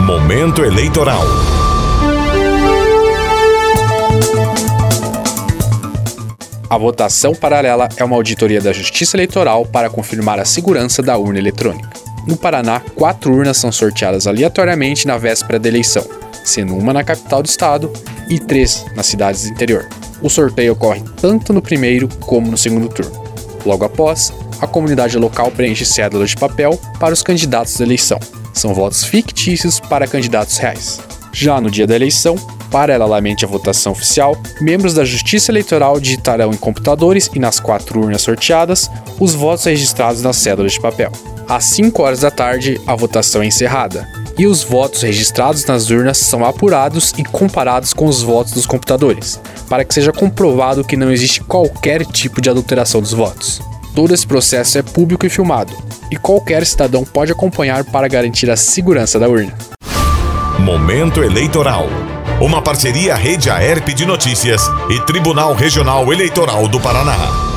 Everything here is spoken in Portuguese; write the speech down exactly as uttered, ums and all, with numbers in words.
Momento eleitoral. A votação paralela é uma auditoria da Justiça Eleitoral para confirmar a segurança da urna eletrônica. No Paraná, quatro urnas são sorteadas aleatoriamente na véspera da eleição, sendo uma na capital do estado e três nas cidades do interior. O sorteio ocorre tanto no primeiro como no segundo turno. Logo após, a comunidade local preenche cédulas de papel para os candidatos da eleição. São votos fictícios para candidatos reais. Já no dia da eleição, paralelamente à votação oficial, membros da Justiça Eleitoral digitarão em computadores e nas quatro urnas sorteadas os votos registrados nas cédulas de papel. Às cinco horas da tarde, a votação é encerrada e os votos registrados nas urnas são apurados e comparados com os votos dos computadores, para que seja comprovado que não existe qualquer tipo de adulteração dos votos. Todo esse processo é público e filmado, e qualquer cidadão pode acompanhar para garantir a segurança da urna. Momento eleitoral. Uma parceria Rede Aerp de Notícias e Tribunal Regional Eleitoral do Paraná.